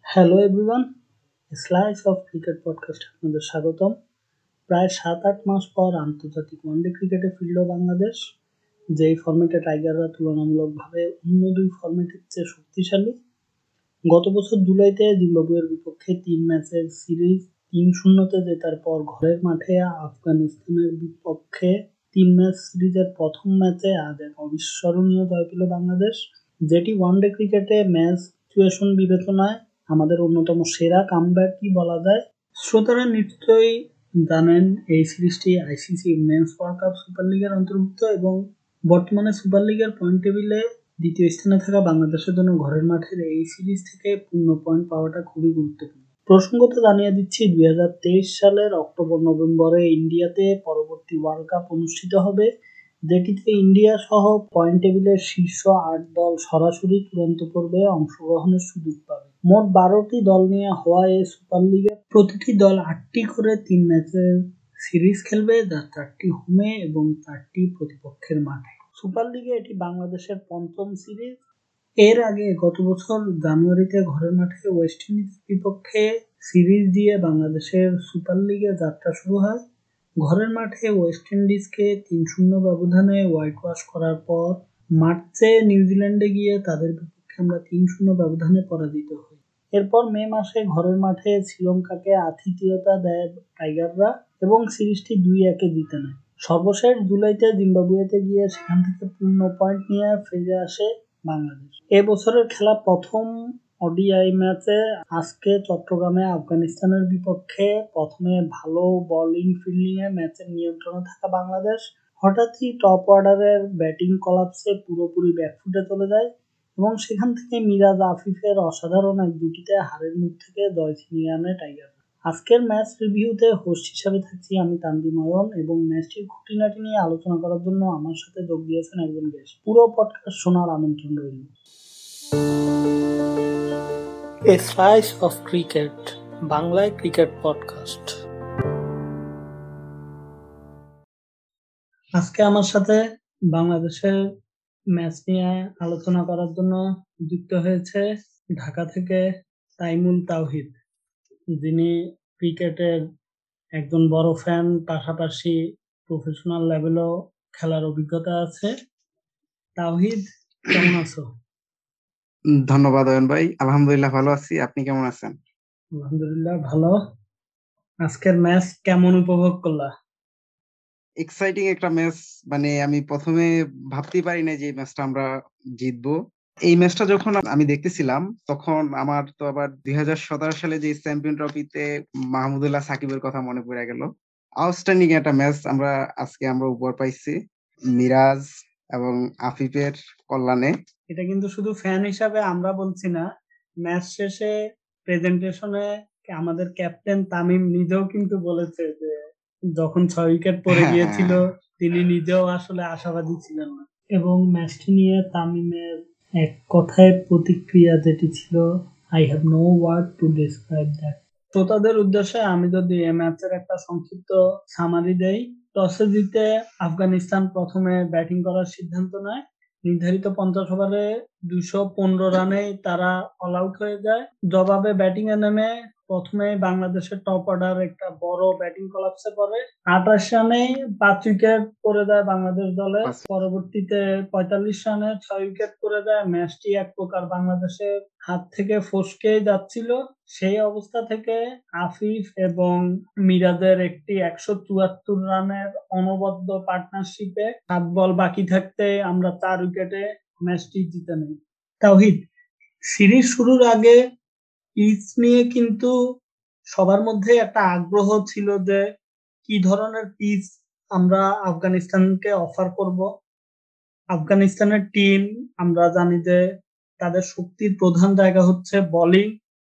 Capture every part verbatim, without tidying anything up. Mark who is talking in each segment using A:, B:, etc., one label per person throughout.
A: Hello everyone, slice of cricket পডকাস্টে আপনাদের স্বাগতম। প্রায় সাত আট মাস পর আন্তর্জাতিক ওয়ানডে ক্রিকেটে ফিরল বাংলাদেশ, যেই ফরম্যাটে টাইগাররা তুলনামূলকভাবে অন্য দুই ফরম্যাটের চেয়ে শক্তিশালী। গত বছর জুলাইতে জিম্বাবুয়ের বিপক্ষে তিন ম্যাচের সিরিজ তিন শূন্যতে জেতার পর ঘরের মাঠে আফগানিস্তানের বিপক্ষে তিন ম্যাচ সিরিজের প্রথম ম্যাচে আজ এক অবিস্মরণীয় জয় পেল বাংলাদেশ, যেটি ওয়ানডে ক্রিকেটে ম্যাচ সিচুয়েশন বিবেচনায় আমাদের অন্যতম সেরা কামব্যাকই বলা যায়। শ্রোতারা নিশ্চয়ই জানেন এই সিরিজটি ICC women's world cup super লিগের অন্তর্ভুক্ত এবং বর্তমানে সুপার লিগের পয়েন্ট টেবিলে দ্বিতীয় স্থানে থাকা বাংলাদেশের জন্য ঘরের মাঠের এই সিরিজ থেকে পূর্ণ পয়েন্ট পাওয়াটা খুবই গুরুত্বপূর্ণ। প্রসঙ্গত জানিয়ে দিচ্ছি, দুই হাজার তেইশ সালের অক্টোবর নভেম্বরে ইন্ডিয়াতে পরবর্তী ওয়ার্ল্ড কাপ অনুষ্ঠিত হবে, যেটিতে ইন্ডিয়া সহ পয়েন্ট টেবিলের শীর্ষ আট দল সরাসরি চূড়ান্ত পর্বে অংশগ্রহণের সুযোগ পাবে। মোট বারোটি দল নিয়ে হওয়া এই সুপার লিগে প্রতিটি দল আটটি করে তিন ম্যাচের সিরিজ খেলবে, যার চারটি হোমে এবং চারটি প্রতিপক্ষের মাঠে। সুপার লিগে এটি বাংলাদেশের পঞ্চম সিরিজ। এর আগে গত বছর জানুয়ারিতে ঘরের মাঠে ওয়েস্ট ইন্ডিজের বিপক্ষে সিরিজ দিয়ে বাংলাদেশের সুপার লিগে যাত্রা শুরু হয়। ঘরের মাঠে ওয়েস্ট ইন্ডিজকে তিন শূন্য ব্যবধানে হোয়াইট ওয়াশ করার পর মার্চে নিউজিল্যান্ডে গিয়ে তাদের বিপক্ষে আমরা তিন শূন্য ব্যবধানে পরাজিত হই। এরপর মে মাসে ঘরের মাঠে শ্রীলঙ্কাকে আতিথেয়তা দেয় টাইগাররা এবং সিরিজটি দুই একে জিতে নেয়। সর্বশেষ জুলাইতে জিম্বাবুয়েতে গিয়ে সেখান থেকে পূর্ণ পয়েন্ট নিয়ে ফিরে আসে বাংলাদেশ। এ বছরের খেলা প্রথম ওডিআই ম্যাচে আজকে চট্টগ্রামে আফগানিস্তানের বিপক্ষে প্রথমে ভালো বোলিং ফিল্ডিংয়ে ম্যাচের নিয়ন্ত্রণে থাকা বাংলাদেশ হঠাৎই টপ অর্ডারের ব্যাটিং কলাপসে পুরোপুরি ব্যাকফুটে চলে যায় এবং সেখান থেকে মিরাজ আফিফের অসাধারণ এক জুটিতে হারের মুখ থেকে জয় ছিনিয়ে আনে টাইগার। আজকের ম্যাচ রিভিউতে হোস্ট হিসাবে থাকছি আমি তানজিম অয়ন এবং ম্যাচটির খুঁটিনাটি নিয়ে আলোচনা করার জন্য আমার সাথে যোগ দিয়েছেন একজন গেস্ট। পুরো পডকাস্ট শোনার আমন্ত্রণ রইল। এ স্লাইস অফ ক্রিকেট, বাংলায় ক্রিকেট পডকাস্ট। আজকে আমার সাথে বাংলাদেশের ম্যাচ নিয়ে আলোচনা করার জন্য যুক্ত হয়েছে ঢাকা থেকে তাইমুল তাওহিদ, যিনি ক্রিকেটের একজন বড় ফ্যান, পাশাপাশি প্রফেশনাল লেভেলও খেলার অভিজ্ঞতা আছে। তাওহিদ, কেমন আছো?
B: ধন্যবাদ অয়ন ভাই, আলহামদুলিল্লাহ ভালো আছি। আপনি কেমন আছেন?
A: আলহামদুলিল্লাহ ভালো। আজকের ম্যাচ কেমন উপভোগ করলা?
B: এক্সাইটিং একটা ম্যাচ। মানে আমি প্রথমে ভাবতেই পারি না যে এই ম্যাচটা আমরা জিতবো। এই ম্যাচটা যখন আমি দেখতেছিলাম তখন আমার তো আবার দুই হাজার সতেরো সালে যে চ্যাম্পিয়ন ট্রফিতে মাহমুদুল্লাহ সাকিবের কথা মনে পড়ে গেল। আউটস্ট্যান্ডিং একটা ম্যাচ আমরা আজকে আমরা উপহার পাইছি মিরাজ এবং আফিফের কল্যাণে।
A: এটা কিন্তু শুধু ফ্যান হিসাবে আমরা বলছি না, ম্যাচ শেষে প্রেজেন্টেশনে আমাদের ক্যাপ্টেন তামিম নিজেও কিন্তু বলেছে যে যখন ছয় উইকেট পড়ে
B: হ্যাঁ,
A: গিয়েছিল
B: হ্যাঁ।
A: তিনি নিজেও আসলে আশাবাদী ছিলেন না। এবং ম্যাচটি নিয়ে তামিমের এক কথায় প্রতিক্রিয়া যেটি ছিল, I have no word to describe that. শ্রোতাদের উদ্দেশ্যে আমি যদি এই ম্যাচের একটা সংক্ষিপ্ত সামারি দেই। টসে জিতে আফগানিস্তান প্রথমে ব্যাটিং করার সিদ্ধান্ত নেয়। নির্ধারিত পঞ্চাশ ওভারে দুইশো পনেরো রানে তারা অল আউট হয়ে যায়। জবাবে ব্যাটিং এ নেমে প্রথমে বাংলাদেশের টপ অর্ডার একটা বড় ব্যাটিং কলাপসে পড়ে। আঠাশ রানে পাঁচ উইকেট পড়ে যায় বাংলাদেশ দলে। পরবর্তীতে পঁয়তাল্লিশ রানে ছয় উইকেট পড়ে যায়। ম্যাচটি এক প্রকার বাংলাদেশের হাত থেকে ফসকে যাচ্ছিল। সেই অবস্থা থেকে আফিফ এবং মিরাজের একটি একশো চুয়াত্তর রানের অনবদ্য পার্টনারশিপে সাত বল বাকি থাকতে আমরা চার উইকেটে ম্যাচটি জিতে নেই। তাওহিদ, সিরিজ শুরুর আগে পিচ নিয়ে কিন্তু সবার মধ্যে একটা আগ্রহ ছিল যে কি ধরনের পিচ আমরা আফগানিস্তানকে অফার করব। আফগানিস্তানের টিম আমরা জানি যে তাদের শক্তির প্রধান জায়গা হচ্ছে বোলিং।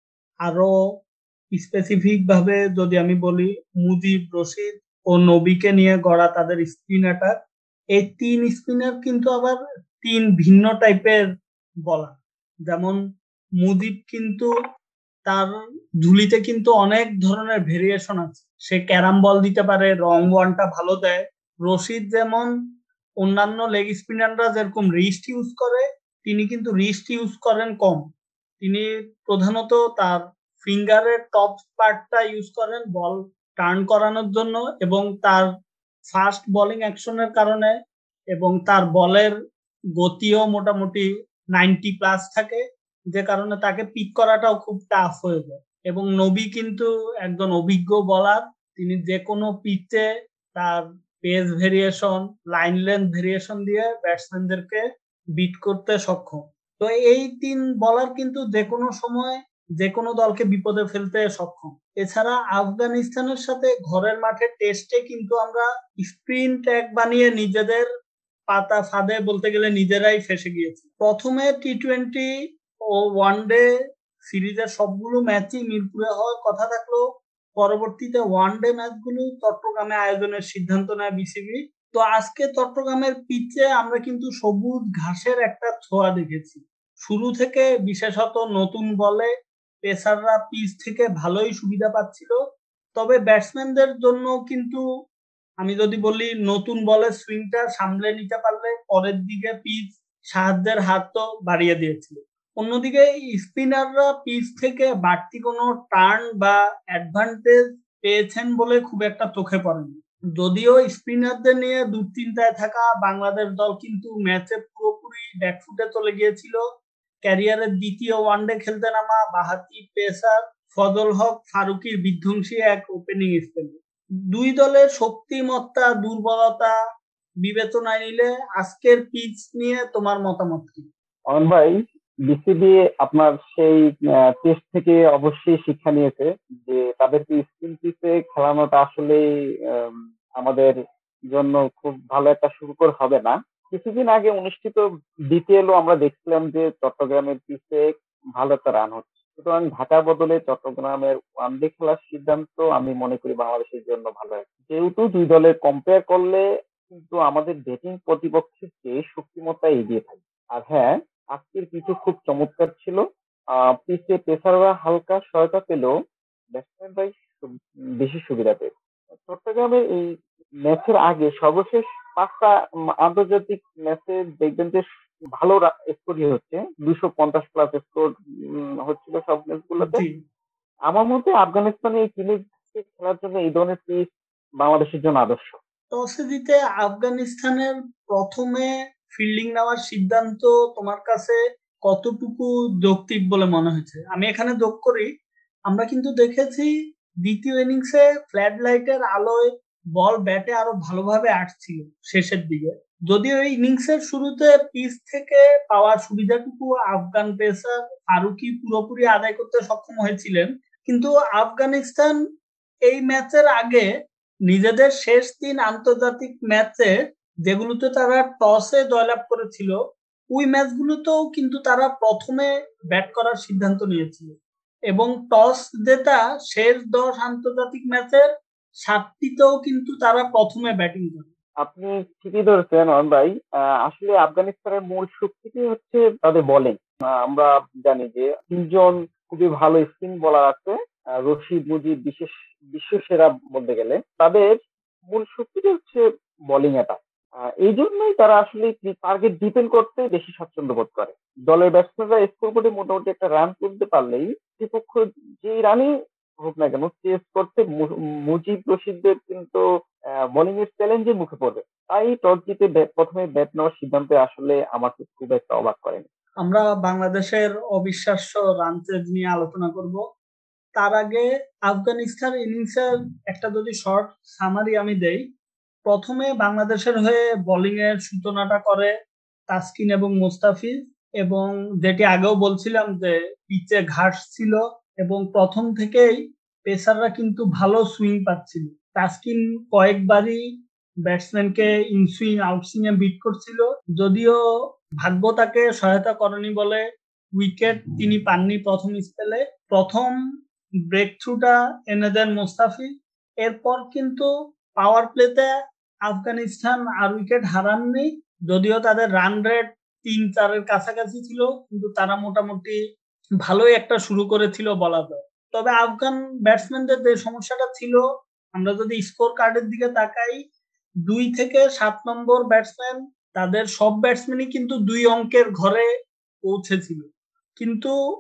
A: আরো স্পেসিফিক ভাবে যদি আমি বলি, মুজিব, রশিদ ও নবীকে নিয়ে গড়া তাদের স্পিন অ্যাটাক। এই তিন স্পিনার কিন্তু আবার তিন ভিন্ন টাইপের বলার। যেমন মুজিব কিন্তু তার ঝুলিতে কিন্তু অনেক ধরনের ভেরিয়েশন আছে। সে ক্যারাম বল দিতে পারে, রং ওয়ানটা ভালো দেয়। রশিদ যেমন অন্যান্য লেগ স্পিনাররা যেরকম রিস্ট ইউজ করে, তিনি কিন্তু রিস্ট ইউজ করেন কম। তিনি প্রধানত তার ফিঙ্গারের টপ পার্টটা ইউজ করেন বল টার্ন করানোর জন্য, এবং তার ফাস্ট বোলিং অ্যাকশনের কারণে এবং তার বলের গতিও মোটামুটি নাইনটি প্লাস থাকে, যে কারণে তাকে পিক করাটাও খুব টাফ হয়ে যায়। এবং নবী কিন্তু একজন অভিজ্ঞ বলার, তিনি যে কোনো পিচে তার pace variation, line length variation দিয়ে ব্যাটসম্যানদেরকে বিট করতে সক্ষম। তো এই তিন বলার কিন্তু যে কোনো সময় যে কোনো দলকে বিপদে ফেলতে সক্ষম। এছাড়া আফগানিস্তানের সাথে ঘরের মাঠে টেস্টে কিন্তু আমরা স্পিন ট্র্যাক বানিয়ে নিজেদের পাতা ফাঁদে বলতে গেলে নিজেরাই ফেসে গিয়েছি। প্রথমে টি টোয়েন্টি ও ওয়ান ডে সিরিজের সবগুলো ম্যাচই মিরপুরে হওয়ার কথা থাকলেও পরবর্তীতে ওয়ান ডে ম্যাচগুলো চট্টগ্রামে আয়োজনের সিদ্ধান্ত নেয় বিসিবি। তো আজকে চট্টগ্রামের পিচে আমরা কিন্তু সবুজ ঘাসের একটা ছোঁয়া দেখেছি। শুরু থেকে বিশেষত নতুন বলে পেসাররা পিচ থেকে ভালোই সুবিধা পাচ্ছিল, তবে ব্যাটসম্যানদের জন্য কিন্তু আমি যদি বলি নতুন বলের সুইংটা সামলে নিতে পারলে পরের দিকে পিচ সাহায্যের হাত তো বাড়িয়ে দিয়েছিল। অন্যদিকে স্পিনাররা পিচ থেকে বাড়তি কোনো টার্ন বা অ্যাডভান্টেজ পেয়েছেন বলে খুব একটা চোখে পড়েনি। যদিও স্পিনারদের নিয়ে দুশ্চিন্তায় থাকা বাংলাদেশ দল কিন্তু ম্যাচে পুরোপুরি ব্যাকফুটে চলে গিয়েছিল। ক্যারিয়ারের দ্বিতীয় ওয়ানডে খেলতে নামা বাহাতি পেসার ফজল হক ফারুকীর বিধ্বংসী এক ওপেনিং স্পেল। দুই দলের শক্তিমত্তা দুর্বলতা বিবেচনায় নিলে আজকের পিচ নিয়ে তোমার মতামত কি?
C: অন ভাই, বিসিবি আপনার সেই টেস্ট থেকে অবশ্যই শিক্ষা নিয়েছে যে তাদেরকে স্পিন পিচে খেলানোটা আসলে আমাদের জন্য খুব ভালো একটা সুখকর হবে না। কিছুদিন আগে অনুষ্ঠিত বিপিএলও আমরা দেখছিলাম যে চট্টগ্রামের পিচে ভালো একটা রান হচ্ছে। সুতরাং ঢাকার বদলে চট্টগ্রামের ওয়ান ডে খেলার সিদ্ধান্ত আমি মনে করি বাংলাদেশের জন্য ভালো হয়, যেহেতু দুই দলের কম্পেয়ার করলে কিন্তু আমাদের ব্যাটিং প্রতিপক্ষের চেয়ে শক্তিমত্তা এগিয়ে থাকে। আর হ্যাঁ, আজকের পিচও খুব চমৎকার ছিল। আহ পিচে পেসাররা হালকা সহায়তা পেলেও ব্যাটসম্যানরাই বেশি সুবিধা পেয়েছে। চট্টগ্রামের এই ম্যাচের আগে সর্বশেষ পাঁচটা উম আন্তর্জাতিক ম্যাচে দেখবেন যে ভালো স্কোরই হচ্ছে, দুশো পঞ্চাশ প্লাস স্কোর হচ্ছিল সব ম্যাচগুলোতে।
A: জি,
C: আমার মতে আফগানিস্তানে এই টিমে খেলার জন্য এই ধরনের পিচ বাংলাদেশের জন্য আদর্শ।
A: টসে জিতে আফগানিস্তানের প্রথমে ফিল্ডিং নেওয়ার সিদ্ধান্ত তোমার কাছে কতটুকু যৌক্তিক বলে মনে হয়েছে? আমি এখানে যোগ করি, আমরা কিন্তু দেখেছি দ্বিতীয় ইনিংসে ফ্ল্যাড লাইটের আলোয় বল ব্যাটে আরো ভালোভাবে আসছিল শেষের দিকে। যদিও এই ইনিংসের শুরুতে পিচ থেকে পাওয়ার সুবিধাটুকু আফগান পেসার ফারুকি পুরোপুরি আদায় করতে সক্ষম হয়েছিলেন, কিন্তু আফগানিস্তান এই ম্যাচের আগে নিজেদের শেষ তিন আন্তর্জাতিক ম্যাচে যেগুলোতে তারা টসে জয়লাভ করেছিল, ওই ম্যাচগুলোতেও কিন্তু তারা প্রথমে ব্যাট করার সিদ্ধান্ত নিয়েছিল এবং টস জেতা শেষ দশ আন্তর্জাতিক ম্যাচের সাতটিতেও কিন্তু তারা প্রথমে ব্যাটিং করে।
C: আপনি ঠিকই ধরেছেন অরুণ ভাই। আহ, আসলে আফগানিস্তানের মূল শক্তিটি হচ্ছে তাদের বোলিং। আমরা জানি যে তিনজন খুবই ভালো স্পিন বোলার আছে, আহ, রশিদ মুজিব বিশেষ বিশ্ব সেরা বলতে গেলে। তাদের মূল শক্তিটি হচ্ছে বোলিং অ্যাটাক। এই জন্যই তারা আসলে টার্গেট ডিপেন্ড করতে বেশি স্বাচ্ছন্দ্য বোধ করে। দলের ব্যাটসম্যানরা স্কোর করে মোটামুটি একটা রান তুলতে পারলেই প্রতিপক্ষ যে রানই হোক না কেন চেস করতে মু- মুজিব রশিদদের কিন্তু বোলিং এর চ্যালেঞ্জের মুখে পড়বে। তাই টস জিতে bat- প্রথমে ব্যাট নেওয়ার সিদ্ধান্তে আসলে আমাকে খুব একটা অবাক করেনি।
A: আমরা বাংলাদেশের অবিশ্বাস্য রান চেজ নিয়ে আলোচনা করব। তার আগে আফগানিস্তান ইনিংসের একটা যদি শর্ট সামারি আমি দেই, প্রথমে বাংলাদেশের হয়ে বোলিং এর সূচনাটা করে তাসকিন এবং মুস্তাফিজ, এবং যেটি আগেও বলছিলাম যে পিচে ঘাস ছিল এবং প্রথম থেকেই পেসাররা কিন্তু ভালো সুইং পাচ্ছিল। তাসকিন কয়েকবারই ব্যাটসম্যানকে ইনসুইং আউটসুইং এ বিট করছিল, যদিও ভাগ্য তাকে সহায়তা করেনি বলে উইকেট তিনি পাননি প্রথম স্পেলে। প্রথম ব্রেক থ্রুটা এনে দেন মুস্তাফিজ। এরপর কিন্তু পাওয়ার প্লেতে আফগানিস্তান আর উইকেট হারাননি, যদিও তাদের রান রেট তিন চারের কাছাকাছি ছিল, কিন্তু তারা মোটামুটি ভালোই একটা শুরু করেছিল বলা যায়। তবে আফগান ব্যাটসম্যানদের যে সমস্যাটা ছিল, আমরা যদি স্কোর কার্ডের দিকে তাকাই, দুই থেকে সাত নম্বর ব্যাটসম্যান তাদের সব ব্যাটসম্যানই কিন্তু দুই অঙ্কের ঘরে পৌঁছেছিল, কিন্তু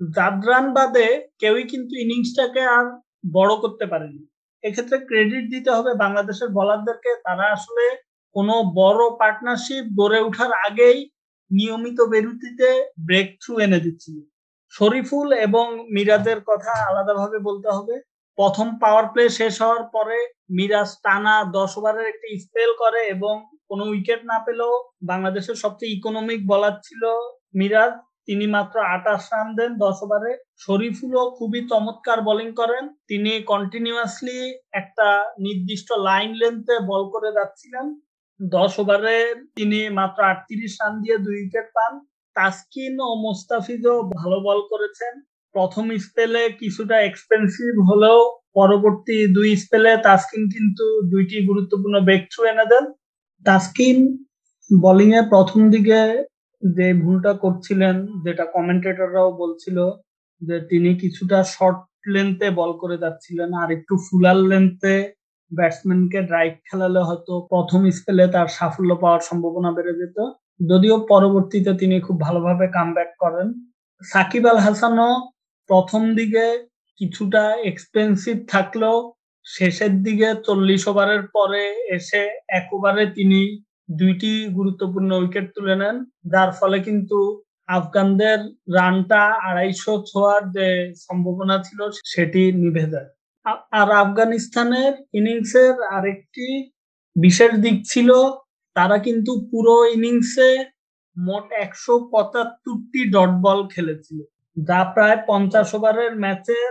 A: জাদরান বাদে কেউই কিন্তু ইনিংসটাকে আর বড় করতে পারেনি। এক্ষেত্রে ক্রেডিট দিতে হবে বাংলাদেশের বোলারদেরকে, তারা আসলে কোনো বড় পার্টনারশিপ গড়ে ওঠার আগেই নিয়মিত বিরতিতে ব্রেক থ্রু এনে দিচ্ছিল। শরীফুল এবং মিরাজের কথা আলাদাভাবে বলতে হবে। প্রথম পাওয়ার প্লে শেষ হওয়ার পরে মিরাজ টানা দশ ওভারের একটি স্পেল করে এবং কোনো উইকেট না পেলেও বাংলাদেশের সবচেয়ে ইকোনমিক বোলার ছিল মিরাজ। তিনি মাত্র আটাশ রান দেন দশ ওভারে। শরীফুলও খুবই চমৎকার বোলিং করেন, তিনি কন্টিনিউয়াসলি একটা নির্দিষ্ট লাইন লেন্থে বল করে যাচ্ছিলেন। দশ ওভারে তিনি মাত্র আটত্রিশ রান দিয়ে দুই উইকেট পান। তাসকিন ও মোস্তাফিজও ভালো বল করেছেন। প্রথম স্পেলে কিছুটা এক্সপেন্সিভ হলেও পরবর্তী দুই স্পেলে তাসকিন কিন্তু দুইটি গুরুত্বপূর্ণ ব্রেক থ্রু এনে দেন। তাসকিন বোলিং এ প্রথম দিকে যে ভুলটা করছিলেন, যেটা কমেন্টেটররাও বলছিল, যে তিনি কিছুটা শর্ট লেন্থে বল করে যাচ্ছিলেন, আর একটু ফুলার লেন্থে ব্যাটসম্যানকে ড্রাইভ খেলালে হয়তো প্রথম স্পেলে তার সাফল্য পাওয়ার সম্ভাবনা বেড়ে যেত। যদিও পরবর্তীতে তিনি খুব ভালোভাবে কামব্যাক করেন। সাকিব আল হাসানও প্রথম দিকে কিছুটা এক্সপেন্সিভ থাকলেও শেষের দিকে চল্লিশ ওভারের পরে এসে এক ওভারে তিনি দুইটি গুরুত্বপূর্ণ উইকেট তুলে নেন, যার ফলে কিন্তু আফগানদের রানটা আড়াইশো ছোঁয়ার যে সম্ভাবনা ছিল সেটি নিভে যায়। আর আফগানিস্তানের ইনিংসের আরেকটি বিশেষ দিক ছিল, তারা কিন্তু পুরো ইনিংসে মোট একশো পঁচাত্তরটি ডট বল খেলেছিল, যা প্রায় পঞ্চাশ ওভারের ম্যাচের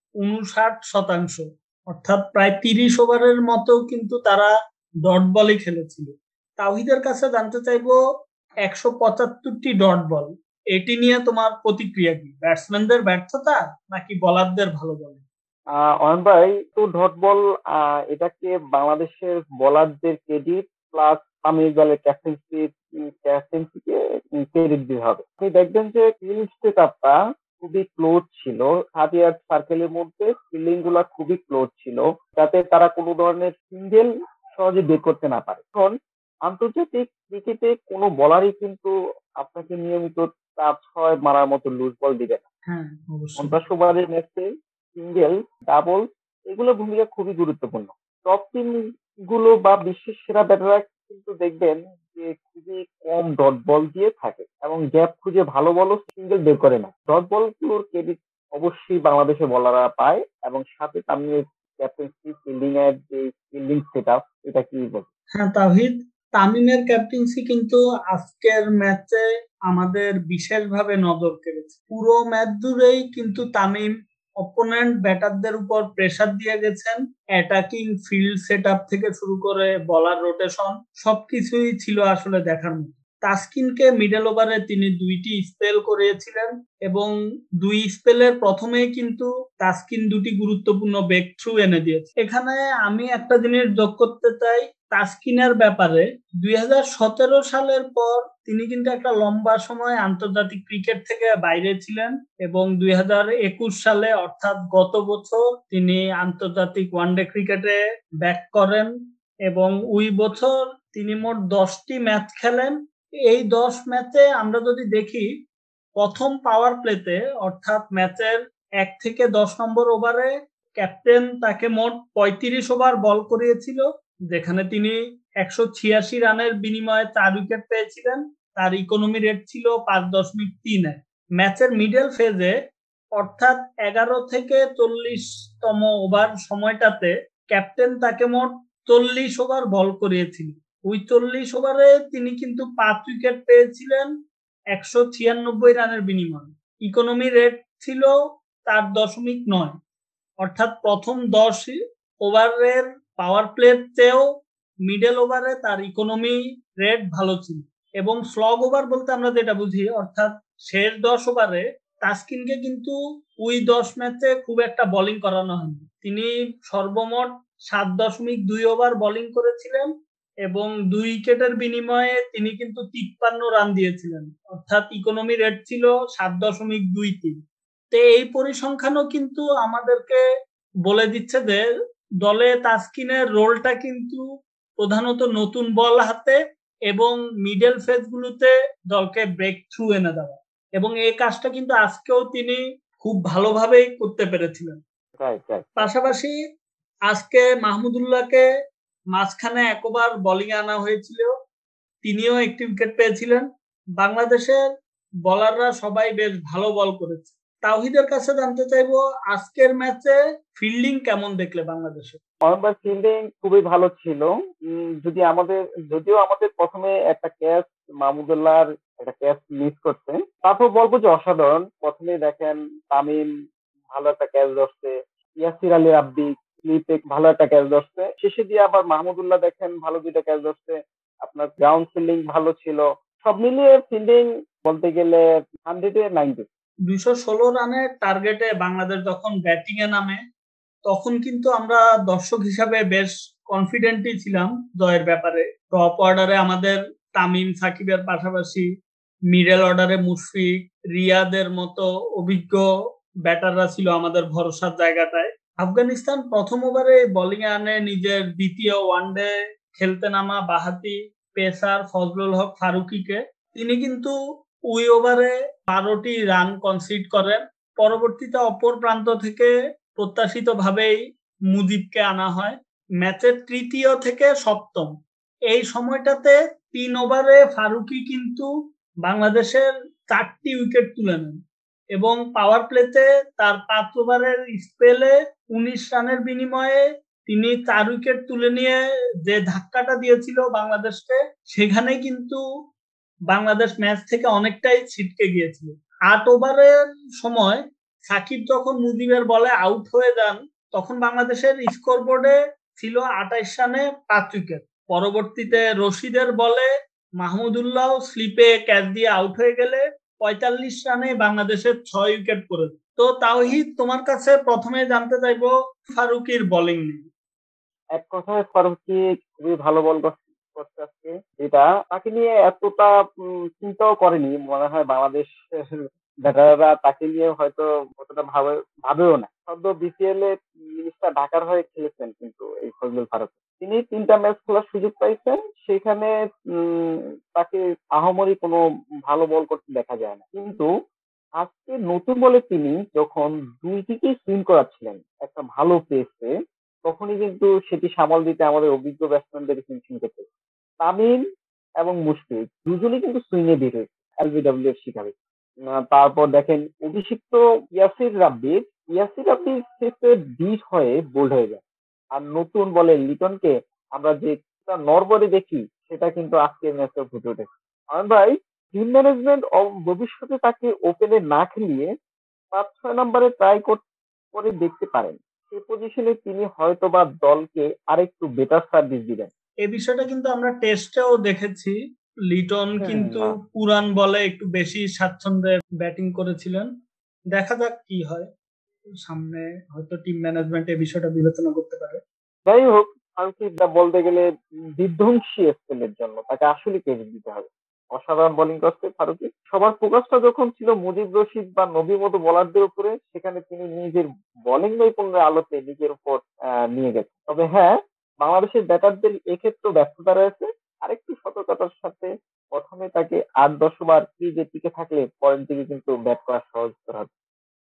A: উনষাট শতাংশ, অর্থাৎ প্রায় তিরিশ ওভারের মতো কিন্তু তারা ডট বলই খেলেছিল। তাওহিদের কাছে জানতে চাইবো, একশো পঁচাত্তরটি ডট বল, এটি নিয়ে তোমার প্রতিক্রিয়া কি? ব্যাটসম্যানদের ব্যর্থতা নাকি বোলারদের ভালো বল?
C: অয়ন ভাই, তো ডট বল এটাকে বাংলাদেশের বোলারদের ক্রেডিট প্লাস তামিম ইকবালের ক্যাপ্টেন্সি ক্যাপ্টেন্সিকে ক্রেডিট দিতে হবে। আপনি দেখবেন যে ফিল্ড সেট আপটা খুবই ক্লোজ ছিল, থার্টি ইয়ার্ড সার্কেলের মধ্যে ফিল্ডিং গুলা খুবই ক্লোজ ছিল, যাতে তারা কোনো ধরনের সিঙ্গেল সহজে বের করতে না পারে। এখন আন্তর্জাতিক ক্রিকেটে কোনো বলারই কিন্তু আপনাকে নিয়মিত চার ছয় মারার মতো লুজ বল দিবে না।
A: হ্যাঁ, অবশ্যই।
C: পঞ্চাশ ওভারের ম্যাচে সিঙ্গেল, ডাবল এগুলোর ভূমিকা খুবই গুরুত্বপূর্ণ। টপ টিম গুলো বা বিশ্বের সেরা ব্যাটাররা কিন্তু দেখবেন যে খুবই কম ডট বল দিয়ে থাকে এবং গ্যাপ খুঁজে ভালো বলও সিঙ্গেল বের করে না। ডট বল গুলোর ক্রেডিট অবশ্যই বাংলাদেশের বলাররা পায়, এবং সাথে তামিমের ক্যাপ্টেন্সি, ফিল্ডিং এর যে ফিল্ডিং সেট আপ, এটা কি বলবো?
A: হ্যাঁ তাহিদ, তামিমের ক্যাপ্টেন্সি কিন্তু আজকের ম্যাচে আমাদের বিশেষভাবে নজর কেড়েছে। পুরো ম্যাচ জুড়েই কিন্তু তামিম অপোনেন্ট ব্যাটারদের উপর প্রেসার দিয়ে গেছেন। অ্যাটাকিং ফিল্ড সেট আপ থেকে শুরু করে বলার রোটেশন সবকিছুই ছিল আসলে দেখার মতো। তাসকিনকে মিডল ওভারে তিনি দুইটি স্পেল করিয়েছিলেন এবং দুই স্পেলের প্রথমেই কিন্তু তাসকিন দুটি গুরুত্বপূর্ণ ব্রেক থ্রু এনে দিয়েছে। এখানে আমি একটা জিনিস যোগ করতে চাই তাসকিনের ব্যাপারে। দুই হাজার সতেরো সালের পর তিনি কিন্তু একটা লম্বা সময় আন্তর্জাতিক ক্রিকেট থেকে বাইরে ছিলেন এবং দুই হাজার একুশ সালে অর্থাৎ গত বছর তিনি আন্তর্জাতিক ওয়ানডে ক্রিকেটে ব্যাক করেন এবং ওই বছর তিনি মোট দশটি ম্যাচ খেলেন। এই দশ ম্যাচে আমরা যদি দেখি, প্রথম পাওয়ার প্লেতে অর্থাৎ ম্যাচের এক থেকে দশ নম্বর ওভারে ক্যাপ্টেন তাকে মোট পঁয়ত্রিশ ওভার বল করিয়েছিল, যেখানে তিনি একশো ছিয়াশি রানের বিনিময়ে চার উইকেট পেয়েছিলেন। তার ইকোনমি রেট ছিল পাঁচ দশমিক তিন। ম্যাচের মিডল ফেজে অর্থাৎ এগারো থেকে চল্লিশতম ওভার সময়টাতে ক্যাপ্টেন তাকে মোট চল্লিশ ওভার বল করিয়েছিল। ওই চল্লিশ ওভারে তিনি কিন্তু পাঁচ উইকেট পেয়েছিলেন একশো ছিয়ানব্বই রানের বিনিময়ে। ইকোনমি রেট ছিল চার দশমিক নয়, অর্থাৎ প্রথম দশ ওভারের পাওয়ার প্লের চেয়েও মিডল ওভারে তার ইকোনমি রেট ভালো ছিল। এবং স্লগ ওভার বলতে আমরা যেটা বুঝি, অর্থাৎ শেষ দশ ওভারে তাসকিনকে কিন্তু ওই দশ ম্যাচে খুব একটা বোলিং করানো হয়নি। তিনি সর্বমোট সাত দশমিক দুই ওভার বোলিং করেছিলেন এবং দুই উইকেটের বিনিময়ে তিনি কিন্তু তিপ্পান্ন রান দিয়েছিলেন, অর্থাৎ ইকোনমি রেট ছিল সাত দশমিক দুই তিন। তো এই পরিসংখ্যানও কিন্তু আমাদেরকে বলে দিচ্ছে যে দলে তাসকিনের রোলটা কিন্তু প্রধানত নতুন বল হাতে এবং মিডল ফেজ গুলোতে দলকে ব্রেক থ্রু এনে দেওয়া, এবং এই কাজটা কিন্তু আজকেও তিনি খুব ভালোভাবেই করতে পেরেছিলেন।
C: রাইট রাইট
A: পাশাপাশি আজকে মাহমুদুল্লাহকে মাঝখানে এক ওভার বোলিং এ আনা হয়েছিল, তিনিও একটি উইকেট পেয়েছিলেন। বাংলাদেশের বোলাররা সবাই বেশ ভালো বল করেছে। তাওহিদের কাছে জানতে চাইবো আজকের ম্যাচে ফিল্ডিং কেমন দেখলে বাংলাদেশে?
C: অয়নবার ফিল্ডিং খুবই ভালো ছিল। উম, যদি আমাদের যদিও আমাদের প্রথমে একটা ক্যাচ মাহমুদুল্লাহর একটা ক্যাচ মিস করছে, তারপর বলবো যে অসাধারণ। প্রথমে দেখেন তামিম ভালো একটা ক্যাচ ধরছে, ইয়াসির আলী রাব্বি স্লিপে ভালো একটা ক্যাচ ধরছে, শেষে দিয়ে আবার মাহমুদুল্লাহ দেখেন ভালো দুইটা ক্যাচ ধরছে। আপনার গ্রাউন্ড ফিল্ডিং ভালো ছিল, সব মিলিয়ে ফিল্ডিং বলতে গেলে হান্ড্রেডে নাইনটি।
A: দুইশো ষোলো রানের টার্গেটে বাংলাদেশ যখন ব্যাটিং এ নামে তখন কিন্তু আমরা দর্শক হিসাবে বেশ কনফিডেন্টই ছিলাম জয়ের ব্যাপারে। টপ অর্ডারে আমাদের তামিম সাকিবের পাশাপাশি মিডল অর্ডারে মুশফিক, রিয়াদের মতো অভিজ্ঞ ব্যাটাররা ছিল আমাদের ভরসার জায়গাটায়। আফগানিস্তান প্রথম ওভারে বোলিং এ আনে নিজের দ্বিতীয় ওয়ানডে খেলতে নামা বাহাতি পেসার ফজলুল হক ফারুকীকে। তিনি কিন্তু ওই ওভারে বারোটি রান কনসিড করেন। পরবর্তীতে অপর প্রান্ত থেকে প্রত্যাশিত ভাবেই মুজিবকে আনা হয় ম্যাচের তৃতীয় থেকে সপ্তম। এই সময়টাতে তিন ওভারে ফারুকী কিন্তু বাংলাদেশের চারটি উইকেট তুলে নেন এবং পাওয়ার প্লেতে তার পাঁচ ওভারের স্পেলে উনিশ রানের বিনিময়ে তিনি চার উইকেট তুলে নিয়ে যে ধাক্কাটা দিয়েছিল বাংলাদেশকে, সেখানে কিন্তু বাংলাদেশ ম্যাচ থেকে অনেকটাই ছিটকে গিয়েছিল। আট ওভারের সময় সাকিব যখন মুজিবের বলে আউট হয়ে যান তখন বাংলাদেশের স্কোর বোর্ডে ছিল আটাইশ রানে পাঁচ উইকেট। পরবর্তীতে রশিদের বলে মাহমুদুল্লাহ স্লিপে ক্যাচ দিয়ে আউট হয়ে গেলে পঁয়তাল্লিশ রানে বাংলাদেশের ছয় উইকেট পড়ে। তো তাওহিদ, তোমার কাছে প্রথমে জানতে চাইবো ফারুকীর বোলিং নিয়ে।
C: এক কথায় ফারুকী খুবই ভালো বল করতে আসছে, যেটা তাকে নিয়ে এতটা উম, চিন্তাও করেনি মনে হয় বাংলাদেশ ব্যাটাররা, তাকে নিয়ে হয়তো অতটা ভাবে ভাবেও না। সদ্য বিপিএল এ জিনিসটা ঢাকার হয়ে খেলেছেন কিন্তু এই ফজলুল ফারুক, তিনি তিনটা ম্যাচ খেলার সুযোগ পাইছেন, সেখানে উম, তাকে আহামরি কোনো ভালো বল করতে দেখা যায় না। কিন্তু আজকে নতুন বলে তিনি যখন দুই দিকেই সুইং করাচ্ছিলেন একটা ভালো পেসে, তখনই কিন্তু সেটি সামাল দিতে আমাদের অভিজ্ঞ ব্যাটসম্যানদের ফিনিশিং করতে তামিম এবং মুশফিক দুজনেই কিন্তু সুইংয়ে বের হয়েছে এলবিডব্লিউ এর শিকারে। আহ, তারপর দেখেন অভিষিক্ত ইয়াসির রাব্বির ইয়াসির রাব্বির শেষে বিট হয়ে বোল্ড হয়ে যায়, আর নতুন বলে লিটনকে আমরা যে নরবরে দেখি সেটা কিন্তু আজকের ম্যাচে ফুটে উঠেছে। আর ভাই টিম ম্যানেজমেন্ট ভবিষ্যতে তাকে ওপেনে না খেলিয়ে পাঁচ ছয় নম্বরে ট্রাই করে দেখতে পারেন, সেই পজিশনে তিনি হয়তো বা দলকে আরেকটু বেটার সার্ভিস দিবেন।
A: এই বিষয়টা কিন্তু আমরা টেস্টেও দেখেছি। লিটন
C: হ্যাঁ,
A: কিন্তু
C: হ্যাঁ।
A: পুরান বলে একটু বেশি স্বাচ্ছন্দ্যে ব্যাটিং করেছিলেন। দেখা যাক কি হয় সামনে, হয়তো টিম ম্যানেজমেন্ট এই বিষয়টা বিবেচনা করতে পারে।
C: যাই হোক, ফারুকি বলতে গেলে বিধ্বংসী স্পেলের জন্য তাকে আসলে ক্রেডিট দিতে হবে। অসাধারণ বোলিং করছে ফারুকি। সবার ফোকাসটা যখন ছিল মুজিব রশিদ বা নবীর মতো বোলারদের উপরে, সেখানে তিনি নিজের বোলিং নৈপুণ্যের আলোতে নিজের উপর আহ, নিয়ে গেছে। তবে হ্যাঁ, বাংলাদেশের ব্যাটারদের এক্ষেত্রে ব্যস্ততা রয়েছে, আরেকটু সতর্কতার সাথে প্রথমে তাকে আট দশ ওভার ক্রিজে টিকে থাকলে পরের দিকে কিন্তু ব্যাট করা সহজতর হবে।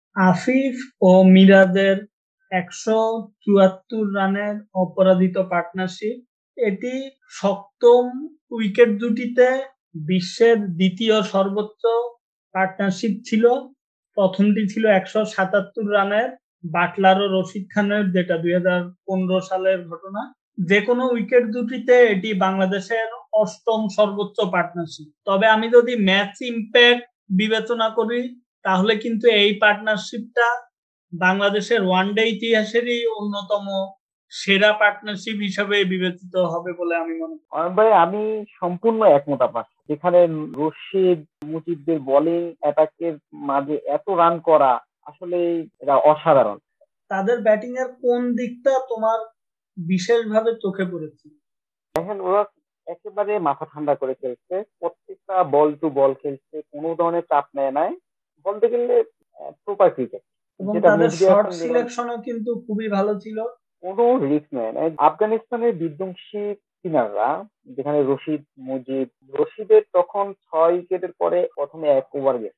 A: আফিফ ও মিরাজের একশো চুয়াত্তর রানের অপরাজিত পার্টনারশিপ, এটি সপ্তম উইকেট দুটিতে বিশ্বের দ্বিতীয় সর্বোচ্চ পার্টনারশিপ ছিল। প্রথমটি ছিল একশো সাতাত্তর রানের বাটলার ও রশিদ খানের, যেটা দুই হাজার পনেরো সালের ঘটনা। যে কোনো উইকেট দুটিতে এটি বাংলাদেশের অষ্টম সর্বোচ্চ পার্টনারশিপ। তবে আমি যদি ম্যাচ ইম্প্যাক্ট বিবেচনা করি তাহলে কিন্তু এই পার্টনারশিপটা বাংলাদেশের ওয়ানডে ইতিহাসেরই অন্যতম সেরা পার্টনারশিপ হিসাবে বিবেচিত হবে বলে আমি মনে করি।
C: অয়ন ভাই, আমি সম্পূর্ণ একমত আপনার সাথে। যেখানে রশিদ মুজিবদের বোলিং অ্যাটাকের মাঝে এত রান করা আসলে এটা অসাধারণ।
A: তাদের ব্যাটিং এর কোন দিকটা তোমার বিশেষভাবে চোখে পড়েছে?
C: দেখেন ওরা একেবারে মাথা ঠান্ডা করে খেলছে, প্রত্যেকটা বল টু বল খেলছে, কোনো ধরনের চাপ নেয় নাই, বলতে গেলে প্রপার ক্রিকেট।
A: এবং
C: যেটা
A: তাদের
C: মেহেদী
A: শর্ট
C: হাসান মিরাজ
A: সিলেকশনও কিন্তু খুবই ভালো ছিল।
C: কোনো রিস্ক নেয় না। আফগানিস্তানের বিধ্বংসী স্পিনাররা, যেখানে রশিদ মুজিব, রশিদের তখন ছয় উইকেটের পরে প্রথমে এক ওভার গেছে,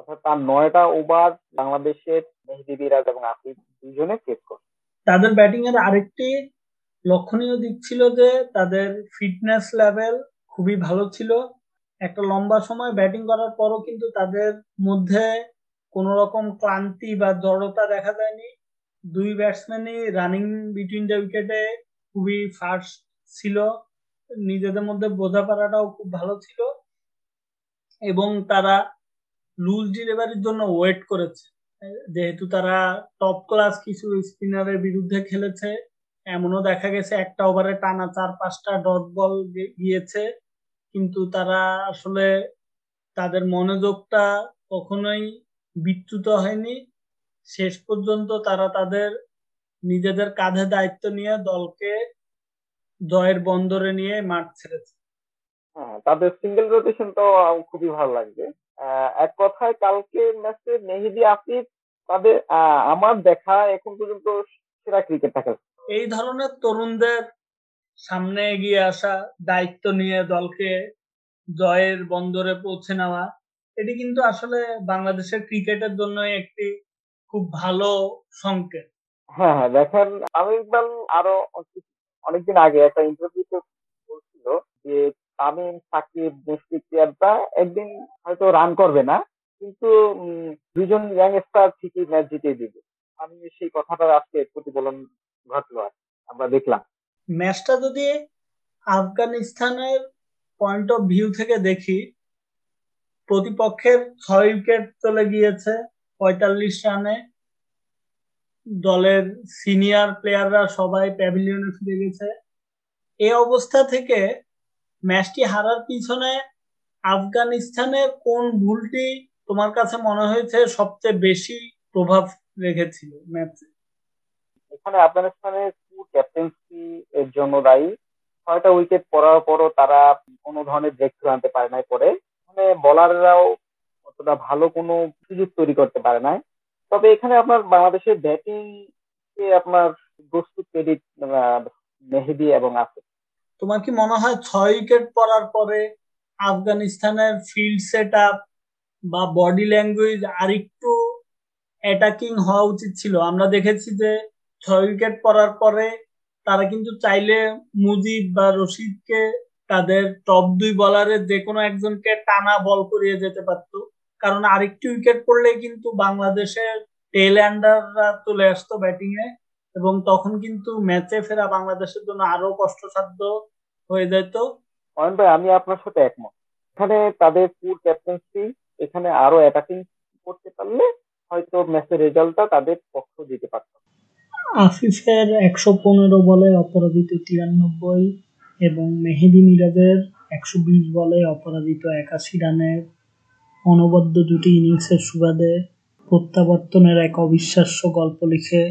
C: অর্থাৎ তার নয়টা ওভার বাংলাদেশের মেহেদী বিরাজ এবং আফিফ দুজনে চেস করে।
A: তাদের ব্যাটিং এর আরেকটি লক্ষণীয় দিক ছিল যে তাদের ফিটনেস লেভেল খুবই ভালো ছিল। একটা লম্বা সময় ব্যাটিং করার পরও কিন্তু তাদের মধ্যে কোন রকম ক্লান্তি বা জড়তা দেখা যায়নি। দুই ব্যাটসম্যানই রানিং বিটুইন দ্য উইকেটে খুবই ফাস্ট ছিল, নিজেদের মধ্যে বোঝাপড়াটাও খুব ভালো ছিল এবং তারা লুজ ডেলিভারির জন্য ওয়েট করেছে। যেহেতু তারা টপ ক্লাস কিছু স্পিনারের বিরুদ্ধে খেলেছে, এমনও দেখা গেছে একটা ওভারে টানা চার পাঁচটা ডট বল গিয়েছে, কিন্তু তারা আসলে তাদের মনোযোগটা কখনোই বিচ্যুত হয়নি। শেষ পর্যন্ত তারা তাদের নিজেদের কাঁধে দায়িত্ব নিয়ে দলকে জয়ের বন্দরে নিয়ে মাঠ ছেড়েছে।
C: হ্যাঁ, তাদের সিঙ্গেল রোটেশন তো খুবই ভালো লাগবে। আহ, এক কথায় কালকে ম্যাচে মেহেদী আফিফ তাদের আহ, আমার দেখা এখন পর্যন্ত সেরা ক্রিকেটটা খেলছে।
A: এই ধরনের তরুণদের সামনে এগিয়ে আসা, দায়িত্ব নিয়ে দলকে জয়ের বন্দরে পৌঁছে নেওয়া, এটি কিন্তু আসলে বাংলাদেশের ক্রিকেটের জন্য একটি খুব ভালো সংকেত।
C: হ্যাঁ হ্যাঁ, দেখেন আমির ইকবাল আরো অনেকদিন আগে একটা ইন্টারভিউতে বলছিল যে তামিম সাকিব মুশফিক প্লেয়ারটা একদিন হয়তো রান করবে না, কিন্তু উম, দুজন ইয়াংস্টার ঠিকই ম্যাচ জিতিয়ে দিবে। আমি সেই কথাটা আজকে প্রতিফলন ঘটলো আর কি, আমরা দেখলাম।
A: ম্যাচটা যদি আফগানিস্তানের পয়েন্ট অফ ভিউ থেকে দেখি, প্রতিপক্ষের ছয় উইকেট চলে গিয়েছে পঁয়তাল্লিশ রানে। দলের সিনিয়র প্লেয়াররা সবাই প্যাভিলিয়নে ফিরে গেছে। এই অবস্থা থেকে ম্যাচটি হারার পিছনে আফগানিস্তানের কোন ভুলটি তোমার কাছে মনে হয়েছে সবচেয়ে বেশি প্রভাব রেখেছিল ম্যাচে?
C: এখানে আফগানিস্তানের ক্যাপ্টেন্সি এর জন্য দায়ী। ছয়টা উইকেট পড়ার পরও তারা কোনো ধরনের ব্রেক থ্রু আনতে পারে নাই পরে, মানে বলাররাও অতটা ভালো কোনো সুযোগ তৈরি করতে পারে নাই। তবে এখানে আপনার বাংলাদেশের ব্যাটিং কে আপনার প্রস্তুত ক্রেডিট মেহেদী এবং আসিফ।
A: তোমার কি মনে হয় ছয় উইকেট পড়ার পরে আফগানিস্তানের ফিল্ড সেট আপ বা বডি ল্যাঙ্গুয়েজ আরেকটু অ্যাটাকিং হওয়া উচিত ছিল? আমরা দেখেছি যে ছয় উইকেট পড়ার পরে তারা কিন্তু চাইলে মুজিব বা রশিদকে, তাদের টপ দুই বলারের যে কোনো একজনকে টানা বল করিয়ে যেতে পারতো, কারণ আরেকটি উইকেট পড়লে কিন্তু বাংলাদেশের টেল এন্ডাররা চলে আসতো ব্যাটিং এ, এবং তখন কিন্তু ম্যাচে ফেরা বাংলাদেশের জন্য আরো কষ্টসাধ্য হয়ে যেত।
C: অয়ন ভাই, আমি আপনার সাথে একমত। এখানে তাদের পুর ক্যাপ্টেন্সি এখানে আরো অ্যাটাকিং করতে পারলে হয়তো ম্যাচের রেজাল্টটা তাদের পক্ষ দিতে পারত।
A: আফিফের একশো পনেরো বলে অপরাজিত তিরানব্বই এবং মেহেদী মিরাজের একশো বিশ বলে অপরাজিত একাশি রানের অনবদ্য দুটি ইনিংসের সুবাদে প্রত্যাবর্তনের এক অবিশ্বাস্য গল্প লিখে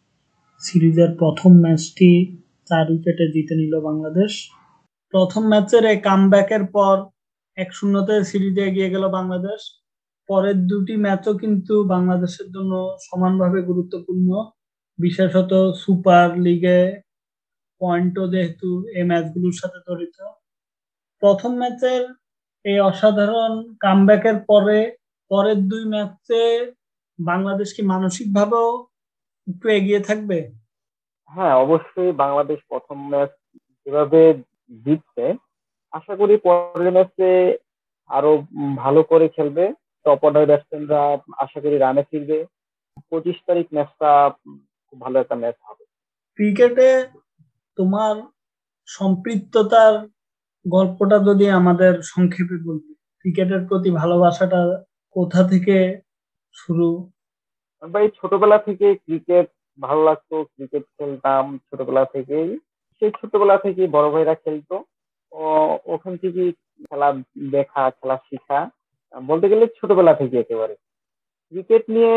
A: সিরিজের প্রথম ম্যাচটি চার উইকেটে জিতে নিল বাংলাদেশ। প্রথম ম্যাচের এই কামব্যাকের পর এক শূন্যতে সিরিজে এগিয়ে গেল বাংলাদেশ। পরের দুটি ম্যাচও কিন্তু বাংলাদেশের জন্য সমানভাবে গুরুত্বপূর্ণ, বিশেষত সুপার লিগে পয়েন্টও যেহেতু এই ম্যাচগুলোর সাথে জড়িত। প্রথম ম্যাচের এই অসাধারণ কামব্যাকের পরে পরের দুই ম্যাচে বাংলাদেশ কি মানসিকভাবেও একটু এগিয়ে থাকবে?
C: হ্যাঁ, অবশ্যই বাংলাদেশ প্রথম ম্যাচ যেভাবে জিতছে, আশা করি পরের ম্যাচে আরো উম ভালো করে খেলবে। টপ অর্ডার ব্যাটসম্যানরা আশা করি রানে ফিরবে। পঁচিশ তারিখ ম্যাচটা খুব ভালো একটা ম্যাচ হবে।
A: ক্রিকেটে তোমার সম্পৃক্ততার গল্পটা যদি আমাদের সংক্ষেপে বলবে, ক্রিকেটের প্রতি ভালোবাসাটা কোথা থেকে শুরু?
C: ভাই, ছোটবেলা থেকে ক্রিকেট ভালো লাগতো, ক্রিকেট খেলতাম ছোটবেলা থেকেই। সেই ছোটবেলা থেকেই বড় ভাইরা খেলতো, ও ওখান থেকেই খেলা দেখা, খেলা শিখা, বলতে গেলে ছোটবেলা থেকে একেবারে ক্রিকেট নিয়ে।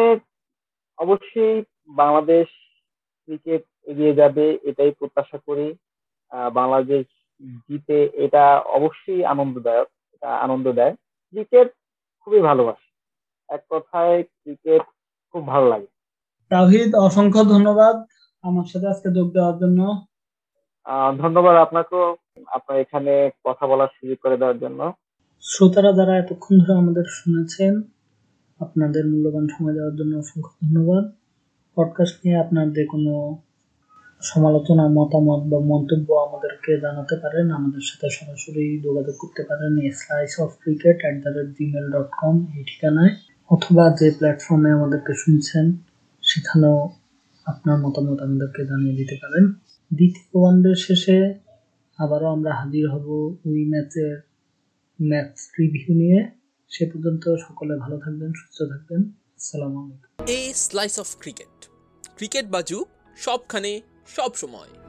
C: অবশ্যই বাংলাদেশ ক্রিকেট এগিয়ে যাবে এটাই প্রত্যাশা করি। আহ, বাংলাদেশ জিতে এটা অবশ্যই আনন্দদায়ক, এটা আনন্দ দেয়। ক্রিকেট খুবই ভালোবাসি, এক কথায় ক্রিকেট খুব ভালো লাগে।
A: তাওহিদ, অসংখ্য ধন্যবাদ আমার সাথে আজকে যোগ দেওয়ার জন্য।
C: আহ ধন্যবাদ আপনাকেও, আপনার এখানে কথা বলার সুযোগ করে দেওয়ার জন্য।
A: শ্রোতারা যারা এতক্ষণ ধরে আমাদের শুনেছেন, আপনাদের মূল্যবান সময় দেওয়ার জন্য অসংখ্য ধন্যবাদ। পডকাস্ট নিয়ে আপনাদের কোনো সমালোচনা, মতামত বা মন্তব্য আমাদেরকে জানাতে পারেন। আমাদের সাথে সরাসরি যোগাযোগ করতে পারেন slice of cricket at the rate gmail dot com এই ঠিকানায়, অথবা যে প্ল্যাটফর্মে আমাদেরকে শুনছেন সেখানেও আপনার মতামত আমাদেরকে জানিয়ে দিতে পারেন। দ্বিতীয় ওয়ানডের শেষে আবারও আমরা হাজির হব ওই ম্যাচের ম্যাচ রিভিউ নিয়ে। সে পর্যন্ত সকলে ভালো থাকবেন, সুস্থ থাকবেন। আসসালামু আলাইকুম।
D: A slice of cricket, cricket বাজুক সবখানে সব সময়।